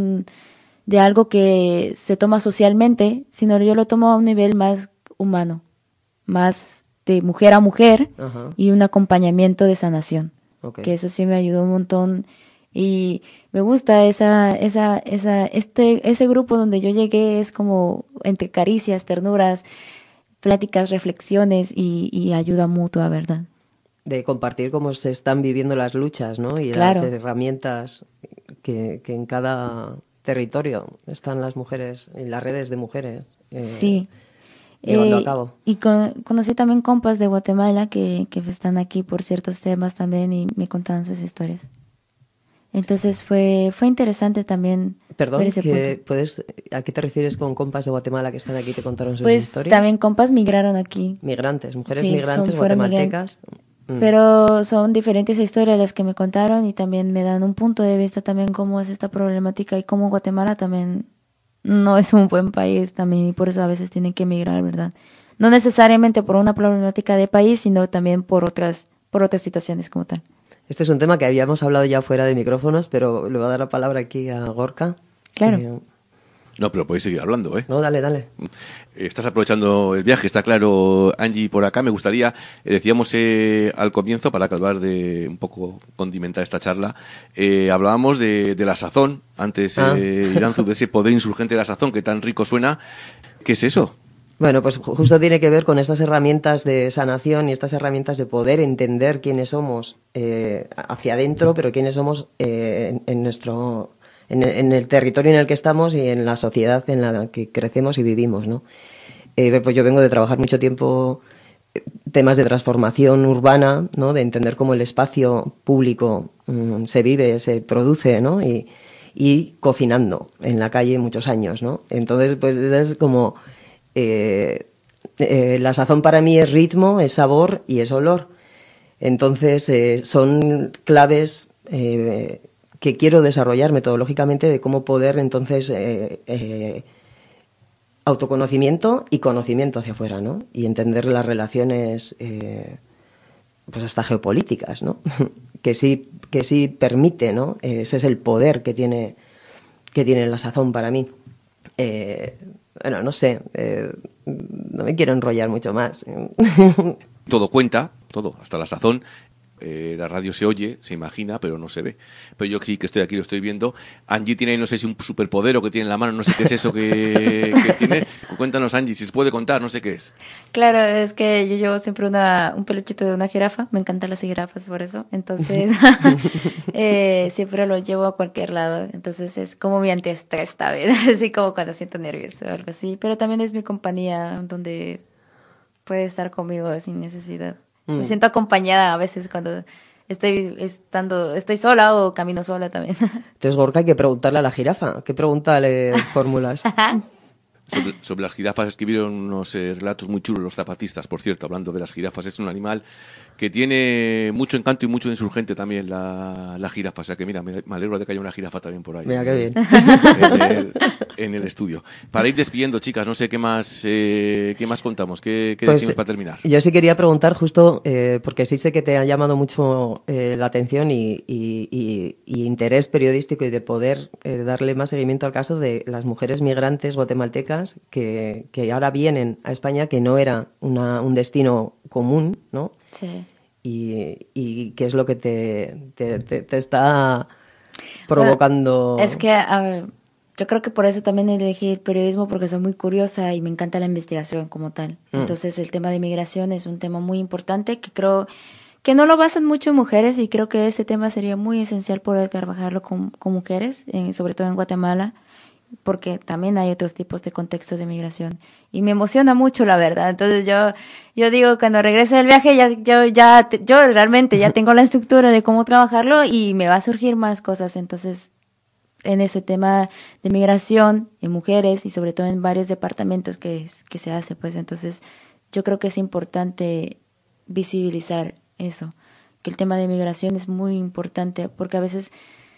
de algo que se toma socialmente, sino yo lo tomo a un nivel más humano, más de mujer a mujer y un acompañamiento de sanación. Que eso sí me ayudó un montón y me gusta ese grupo donde yo llegué, es como entre caricias, ternuras, pláticas, reflexiones y ayuda mutua, ¿verdad? De compartir cómo se están viviendo las luchas, ¿no? Y claro, las herramientas que en cada territorio están las mujeres, en las redes de mujeres. Sí. Llevando a cabo. Y conocí también compas de Guatemala que están aquí por ciertos temas también y me contaban sus historias. Entonces fue interesante también. Perdón, ver ese punto. ¿A qué te refieres con compas de Guatemala que están aquí y te contaron sus pues historias? Pues también compas migraron aquí. Migrantes, mujeres sí, migrantes guatemaltecas. Pero son diferentes historias las que me contaron y también me dan un punto de vista también cómo es esta problemática y cómo Guatemala también no es un buen país también y por eso a veces tienen que emigrar, ¿verdad? No necesariamente por una problemática de país, sino también por otras situaciones como tal. Este es un tema que habíamos hablado ya fuera de micrófonos, pero le voy a dar la palabra aquí a Gorka. Claro. No, pero podéis seguir hablando, ¿eh? No, dale. Estás aprovechando el viaje, está claro, Angie, por acá. Me gustaría, decíamos al comienzo, para acabar de un poco condimentar esta charla, hablábamos de la sazón, antes, Iranzu, de ese poder insurgente de la sazón que tan rico suena. ¿Qué es eso? Bueno, pues justo tiene que ver con estas herramientas de sanación y estas herramientas de poder entender quiénes somos hacia adentro, pero quiénes somos en el territorio en el que estamos y en la sociedad en la que crecemos y vivimos, ¿no? Pues yo vengo de trabajar mucho tiempo temas de transformación urbana, ¿no? De entender cómo el espacio público se vive, se produce, ¿no? Y cocinando en la calle muchos años, ¿no? Entonces, pues es como la sazón para mí es ritmo, es sabor y es olor. Entonces son claves que quiero desarrollar metodológicamente de cómo poder entonces autoconocimiento y conocimiento hacia afuera, ¿no? Y entender las relaciones pues hasta geopolíticas, ¿no? que sí permite, ¿no? Ese es el poder que tiene la sazón para mí. Bueno, no sé, no me quiero enrollar mucho más. Todo cuenta, todo, hasta la sazón. la radio se oye, se imagina, pero no se ve. Pero yo sí que estoy aquí, lo estoy viendo. Angie tiene, no sé si un superpoder o que tiene en la mano, no sé qué es eso que tiene. Cuéntanos, Angie, si se puede contar, no sé qué es. Claro, es que yo llevo siempre un peluchito de una jirafa. Me encantan las jirafas por eso. Entonces, siempre lo llevo a cualquier lado. Entonces, es como mi antiestrés, ¿sabes? Así como cuando siento nervios o algo así. Pero también es mi compañía donde puede estar conmigo sin necesidad. Me siento acompañada a veces cuando estoy sola o camino sola también. Entonces, Gorka, hay que preguntarle a la jirafa. ¿Qué pregunta le formulas? Sobre las jirafas escribieron unos relatos muy chulos los zapatistas, por cierto, hablando de las jirafas. Es un animal que tiene mucho encanto y mucho insurgente también, la jirafa. O sea que mira, me alegro de que haya una jirafa también por ahí. Mira, qué bien. En el estudio. Para ir despidiendo, chicas, no sé qué más contamos, qué Pues, decimos para terminar. Yo sí quería preguntar justo, porque sí sé que te ha llamado mucho la atención y interés periodístico y de poder darle más seguimiento al caso de las mujeres migrantes guatemaltecas que ahora vienen a España, que no era un destino común, ¿no? Sí. Y qué es lo que te está provocando. Bueno, es que, a ver, yo creo que por eso también elegí el periodismo, porque soy muy curiosa y me encanta la investigación como tal. Entonces, el tema de migración es un tema muy importante que creo que no lo basan mucho en mujeres, y creo que este tema sería muy esencial poder trabajarlo con mujeres, sobre todo en Guatemala, porque también hay otros tipos de contextos de migración y me emociona mucho, la verdad. Entonces yo digo, cuando regrese del viaje yo realmente ya tengo la estructura de cómo trabajarlo y me va a surgir más cosas. Entonces, en ese tema de migración en mujeres y sobre todo en varios departamentos que se hace, pues entonces yo creo que es importante visibilizar eso, que el tema de migración es muy importante, porque a veces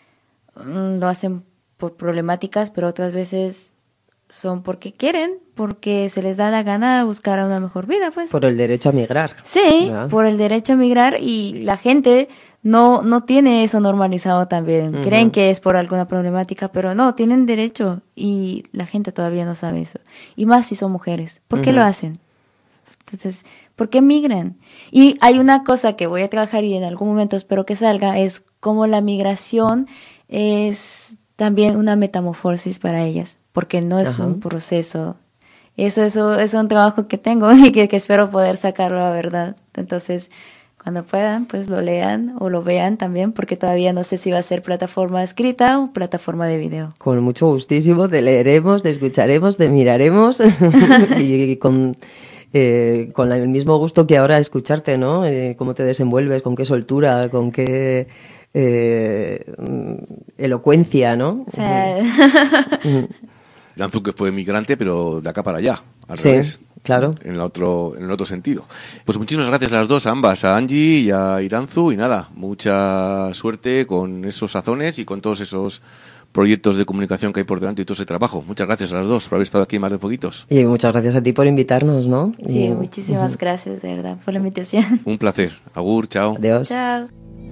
lo hacen por problemáticas, pero otras veces son porque quieren, porque se les da la gana buscar una mejor vida, pues. Por el derecho a migrar. Sí, ¿verdad? Por el derecho a migrar, y la gente no tiene eso normalizado también. Uh-huh. Creen que es por alguna problemática, pero no, tienen derecho y la gente todavía no sabe eso. Y más si son mujeres. ¿Por qué lo hacen? Entonces, ¿por qué migran? Y hay una cosa que voy a trabajar y en algún momento espero que salga, es cómo la migración es también una metamorfosis para ellas, porque no es un proceso. Eso es un trabajo que tengo y que espero poder sacarlo a verdad. Entonces, cuando puedan, pues lo lean o lo vean también, porque todavía no sé si va a ser plataforma escrita o plataforma de video. Con mucho gustísimo, te leeremos, te escucharemos, te miraremos y con el mismo gusto que ahora escucharte, ¿no? Cómo te desenvuelves, con qué soltura, con qué elocuencia, ¿no? O sea... Iranzu, que fue migrante, pero de acá para allá, al sí, revés. Claro. En el otro sentido. Pues muchísimas gracias a las dos, a ambas, a Angie y a Iranzu, y nada, mucha suerte con esos sazones y con todos esos proyectos de comunicación que hay por delante y todo ese trabajo. Muchas gracias a las dos por haber estado aquí en Mar de Fueguitos. Y muchas gracias a ti por invitarnos, ¿no? Sí, muchísimas gracias, de verdad, por la invitación. Un placer. Agur, chao. Adiós. Chao.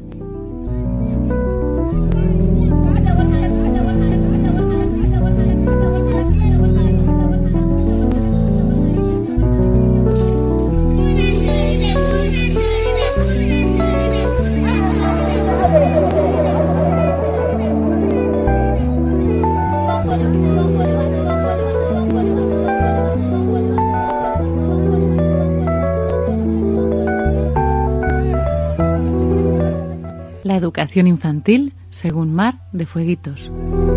La educación infantil según Mar de Fueguitos.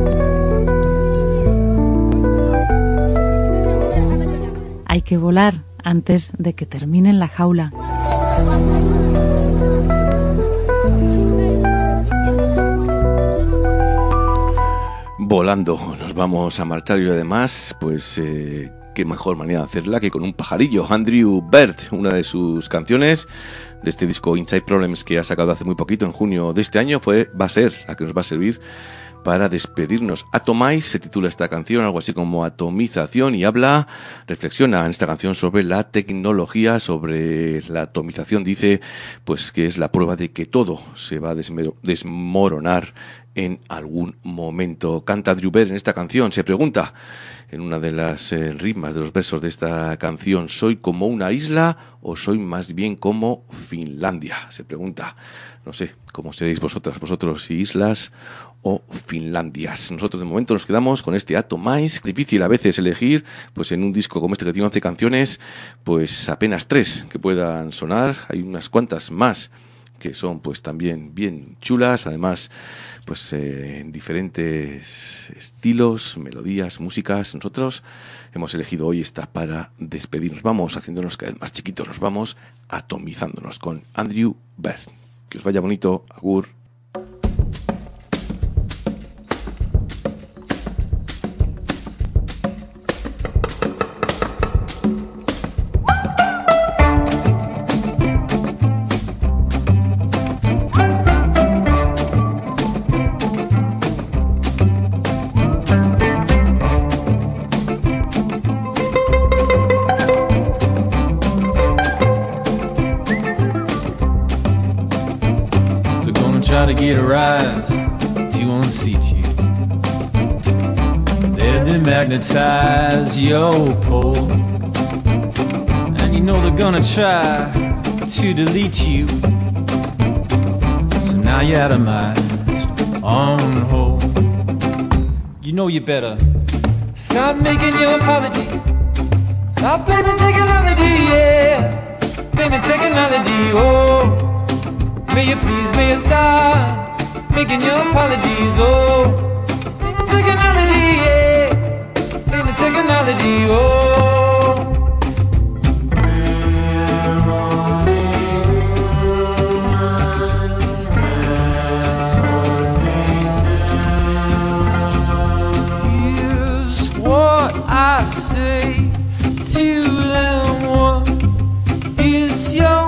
Hay que volar antes de que termine en la jaula. Volando nos vamos a marchar, y además, pues qué mejor manera de hacerla que con un pajarillo. Andrew Bird, una de sus canciones de este disco Inside Problems que ha sacado hace muy poquito, en junio de este año, va a ser la que nos va a servir para despedirnos. Atomize se titula esta canción, algo así como atomización, y reflexiona en esta canción sobre la tecnología, sobre la atomización. Dice pues que es la prueba de que todo se va a desmoronar en algún momento. Canta Drew Bear en esta canción, se pregunta en una de las rimas de los versos de esta canción: ¿soy como una isla o soy más bien como Finlandia? Se pregunta. No sé cómo seréis vosotros, si islas o Finlandias. Nosotros de momento nos quedamos con este Atomize. Difícil a veces elegir, pues en un disco como este que tiene 11 canciones, pues apenas 3 que puedan sonar. Hay unas cuantas más que son pues también bien chulas, además pues en diferentes estilos, melodías, músicas. Nosotros hemos elegido hoy esta para despedirnos. Vamos haciéndonos cada vez más chiquitos, nos vamos atomizándonos con Andrew Bird. Que os vaya bonito, agur. Try to get a rise to unseat you. They'll demagnetize your pole, and you know they're gonna try to delete you. So now you're atomized on hold. You know you better stop making your apology. Stop blaming technology, yeah. Blaming technology, oh. May you please, may you stop making your apologies, oh. Blame technology, yeah. Blame technology, oh. We're only human, that's what they tell. Here's what I say to them, what is your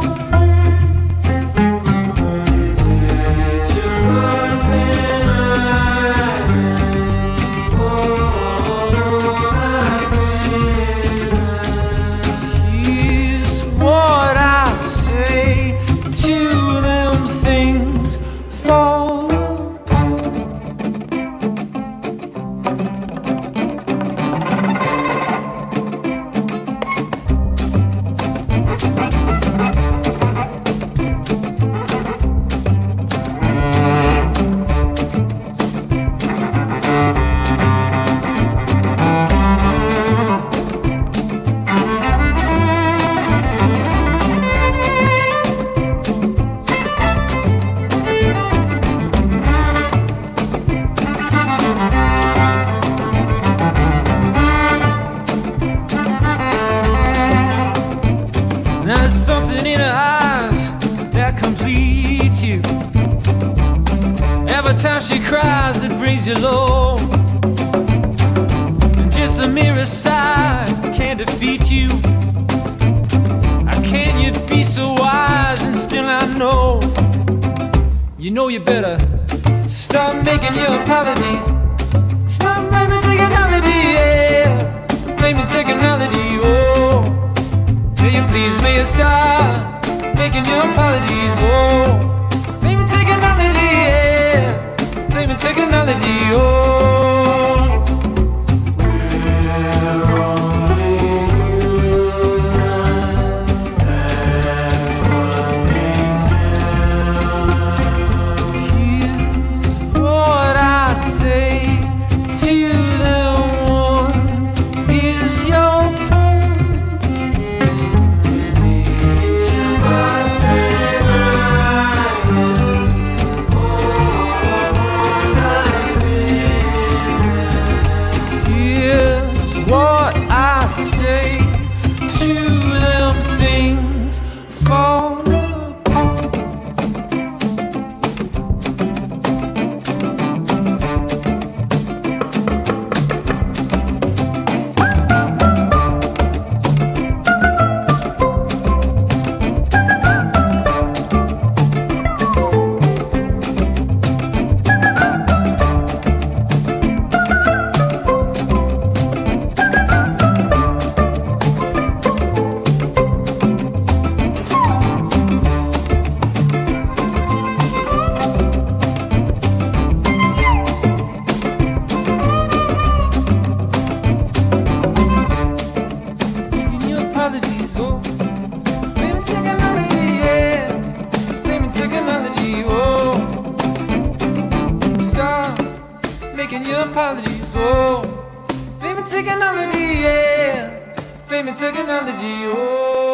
time she cries, it brings you low. And just a mere sigh can't defeat you. How can you be so wise and still I know? You know you better stop making your apologies. Stop blaming technology, yeah. Blaming technology, oh. May you please, may you stop making your apologies, oh. Blaming technology, yeah. Blaming technology, oh. We're only human, that's what they tell. Here's what I say to them, what is your point? Is each of us in line? Oh, like this. technology. Oh, stop making your apologies. Oh, blame technology, yeah. Blame technology. Oh.